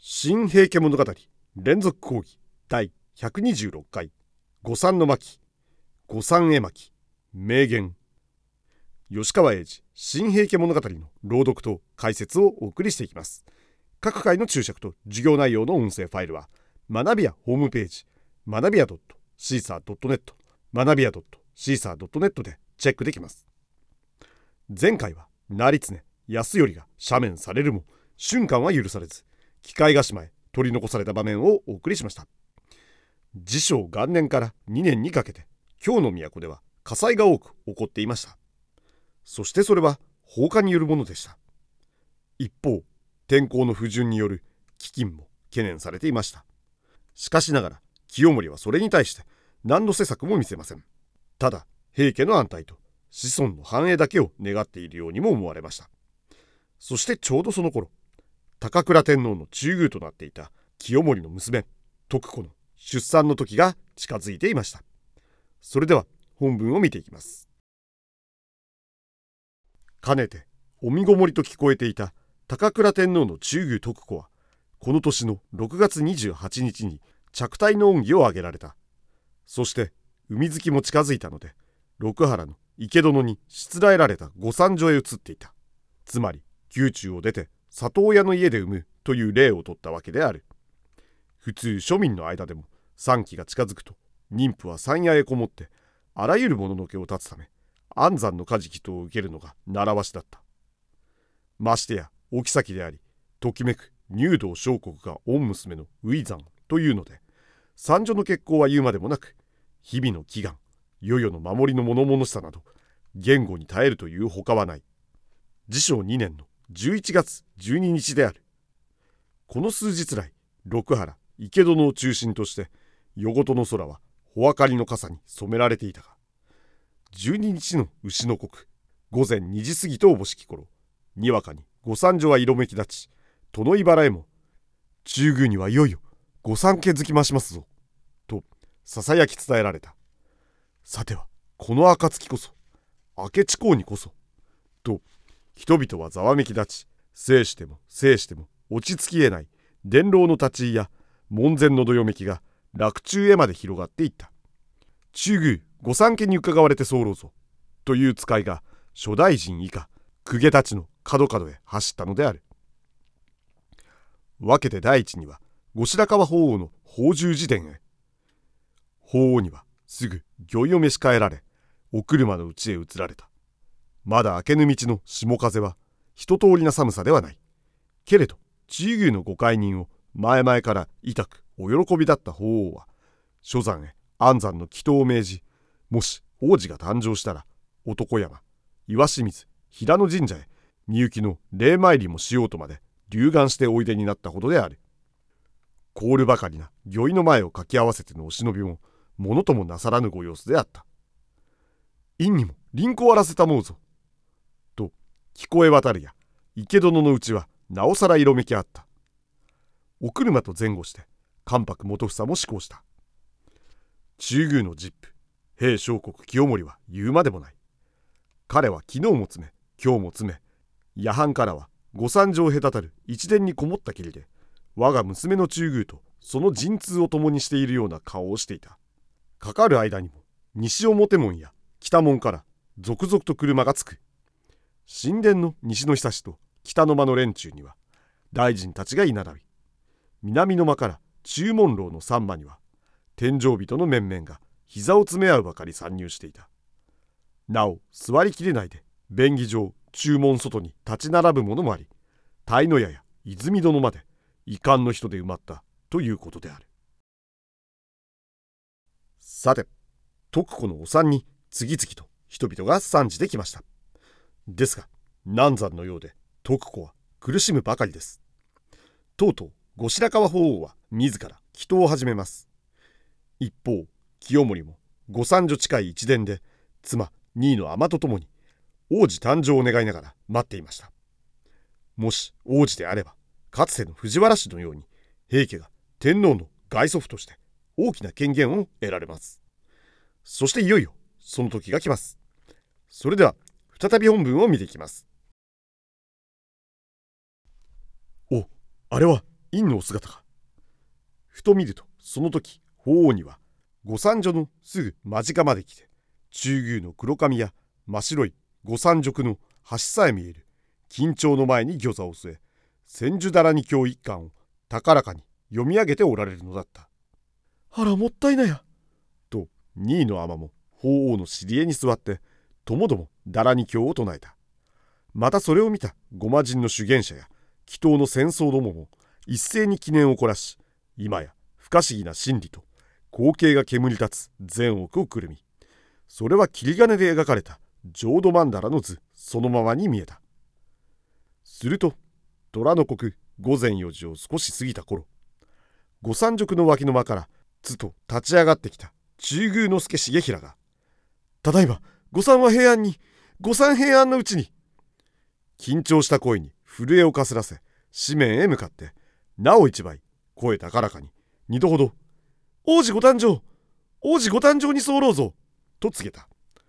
新平家物語連続講義第126回御三の巻御三絵巻名言。吉川英治新平家物語の朗読と解説をお送りしていきます。各回の注釈と授業内容の音声ファイルは学びやホームページ学びや .caesar.net 学びや .caesar.net でチェックできます。前回は成常康頼が赦免されるも瞬間は許されず機械ヶ島へ取り残された場面をお送りしました。治承元年から2年にかけて京の都では火災が多く起こっていました。そしてそれは放火によるものでした。一方、天候の不順による飢饉も懸念されていました。しかしながら清盛はそれに対して何の施策も見せません。ただ平家の安泰と子孫の繁栄だけを願っているようにも思われました。そしてちょうどその頃、高倉天皇の中宮となっていた清盛の娘徳子の出産の時が近づいていました。それでは本文を見ていきます。かねておみごもりと聞こえていた高倉天皇の中宮徳子はこの年の6月28日に着体の恩義を挙げられた。そして海月も近づいたので六原の池殿にしつらえられた御三所へ移っていた。つまり宮中を出て里親の家で産むという例を取ったわけである。普通庶民の間でも産期が近づくと妊婦は山野へこもってあらゆるもののけを断つため安産の家事とを受けるのが習わしだった。ましてやお妃でありときめく入道相国が御娘の初産というので三女の結婚は言うまでもなく日々の祈願世々の守りの物々しさなど言語に耐えるというほかはない。治承2年の11月12日である。この数日来六原池殿を中心として夜ごとの空は穂明かりの傘に染められていたが12日の牛の刻午前2時過ぎとおぼしき頃にわかに御三所は色めき立ち殿茨へも中宮にはいよいよ御三家づきましますぞとささやき伝えられた。さてはこの暁こそ明智公にこそと人々はざわめき立ち制しても落ち着きえない伝老の立ち居や門前のどよめきが洛中へまで広がっていった。中宮御三家に伺われて候ぞという使いが諸大臣以下公家たちの角々へ走ったのである。分けて第一には後白河法皇の宝珠寺殿へ。法皇にはすぐ御意を召し替えられお車の内へ移られた。まだ明けぬ道の下風は一通りな寒さではないけれど中宮のご懐妊を前々から痛くお喜びだった法皇は初産へ安産の祈祷を命じ、もし王子が誕生したら男山岩清水平野神社へみゆきの礼参りもしようとまで流願しておいでになったほどである。凍るばかりな御意の前を掛け合わせてのお忍びもものともなさらぬご様子であった。院にも輪行あらせたもうぞと聞こえ渡るや池殿のうちはなおさら色めきあった。お車と前後して関白元房も施行した。中宮の実父平相国清盛は言うまでもない。彼は昨日も詰め今日も詰め夜半からは御三所を隔たる一殿にこもったきりで我が娘の中宮とその陣痛を共にしているような顔をしていた。かかる間にも西表門や北門から続々と車がつく。神殿の西の久と北の間の連中には大臣たちが居並び、南の間から中門楼の三間には天井人の面々が膝を詰め合うばかり参入していた。なお座りきれないで便宜上中門外に立ち並ぶものもあり、鯛の屋や泉殿まで遺憾の人で埋まったということである。さて徳子のお産に次々と人々が参じてきました。ですが難産のようで徳子は苦しむばかりです。とうとう後白河法皇は自ら祈祷を始めます。一方清盛も御三所近い一殿で妻二位の尼と共に王子誕生を願いながら待っていました。もし王子であればかつての藤原氏のように平家が天皇の外祖父として大きな権限を得られます。そしていよいよその時が来ます。それでは再び本文を見ていきます。お、あれは院のお姿か。ふと見ると、その時法皇には御三女のすぐ間近まで来て、中宮の黒髪や真っ白い御三直の端さえ見える緊張の前に御座を据え、千手だらに経一巻を高らかに読み上げておられるのだった。あら、もったいなや。と二位の尼も法皇の尻絵に座ってともどもだらに経を唱えた。またそれを見た御魔人の修験者や祈祷の戦争どもも一斉に記念を凝らし、今や不可思議な真理と光景が煙立つ全奥をくるみ、それは切り金で描かれた浄土曼荼羅の図そのままに見えた。すると虎の刻午前4時を少し過ぎた頃、御三直の脇の間からつと立ち上がってきた中宮之助重衡が、ただいま御三は平安に、御三平安のうちに。緊張した声に震えをかすらせ、紙面へ向かってなお一倍声高らかに二度ほど、王子ご誕生、王子ご誕生に候ぞと告げた。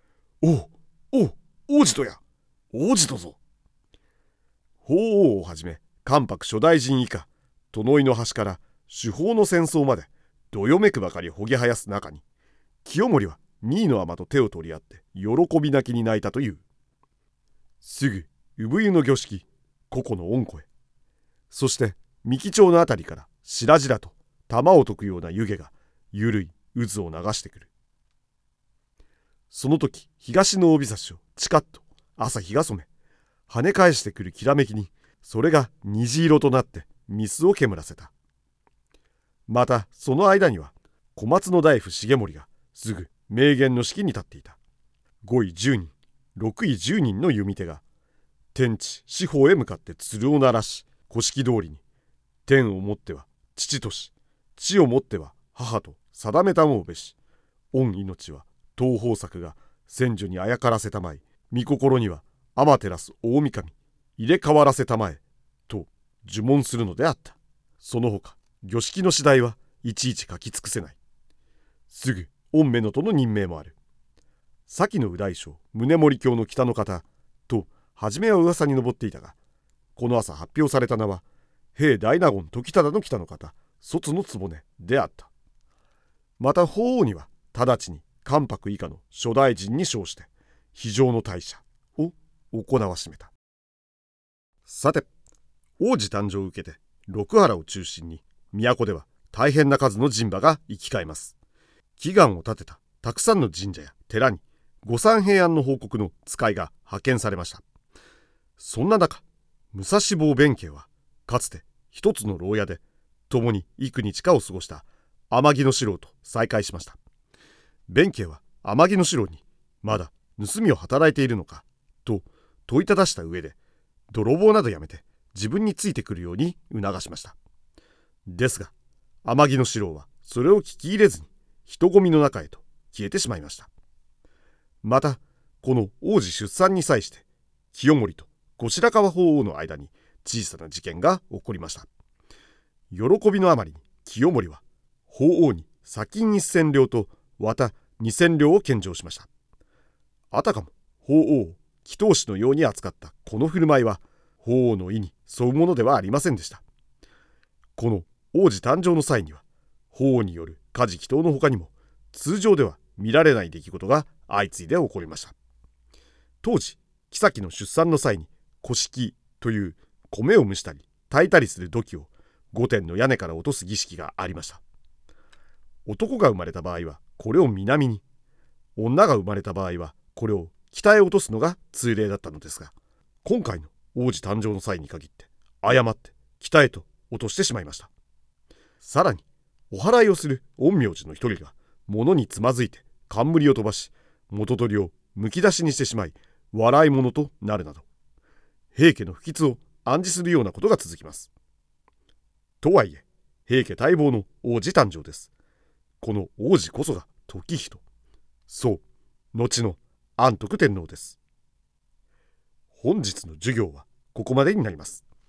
王子とや、王子とぞ。法皇をはじめ関白諸大臣以下、殿井の端から主砲の戦争までどよめくばかりほげはやす中に、清盛は二位の尼と手を取り合って喜び泣きに泣いたという。すぐ産湯の御敷個々の恩子へ、そして三木町のあたりからしらじらと玉を解くような湯気がゆるい渦を流してくる。その時東の帯差しをチカッと朝日が染め、跳ね返してくるきらめきに、それが虹色となってミスを煙らせた。またその間には小松の大夫重盛がすぐ名言の式に立っていた。5位10人6位10人の弓手が天地四方へ向かって鶴を鳴らし、古式通りに天をもっては父とし、地をもっては母と定めたもうべし、御命は東方策が先祖にあやからせたまい、御心には天照大神入れ替わらせたまえと呪文するのであった。その他御式の次第はいちいち書き尽くせない。すぐ御目のとの任命もある。先の右大将宗盛卿の北の方と初めは噂に上っていたが、この朝発表された名は平大納言時忠の北の方卒の局であった。また法皇には直ちに関白以下の諸大臣に称して非常の大赦を行わしめた。さて、王子誕生を受けて六原を中心に都では大変な数の神馬が行き交います。祈願を立てたたくさんの神社や寺に御三平安の報告の使いが派遣されました。そんな中、武蔵坊弁慶はかつて一つの牢屋で共に幾日かを過ごした天城四郎と再会しました。弁慶は天城四郎にまだ盗みを働いているのかと問いただした上で、泥棒などやめて自分についてくるように促しました。ですが天城四郎はそれを聞き入れずに人混みの中へと消えてしまいました。またこの王子出産に際して清盛と後白河法皇の間に小さな事件が起こりました。喜びのあまりに清盛は法皇に砂金1000両と綿2000両を献上しました。あたかも法皇を祈祷師のように扱ったこの振る舞いは法皇の意に沿うものではありませんでした。この王子誕生の際には法皇による家事祈祷の他にも通常では見られない出来事が相次いで起こりました。当時后の出産の際に古式という米を蒸したり炊いたりする土器を御殿の屋根から落とす儀式がありました。男が生まれた場合はこれを南に、女が生まれた場合はこれを北へ落とすのが通例だったのですが、今回の王子誕生の際に限って誤って北へと落としてしまいました。さらにお祓いをする陰陽師の一人が物につまずいて冠を飛ばし元取りをむき出しにしてしまい笑い物となるなど、平家の不吉を暗示するようなことが続きます。とはいえ平家待望の王子誕生です。この王子こそが時仁、そう後の安徳天皇です。本日の授業はここまでになります。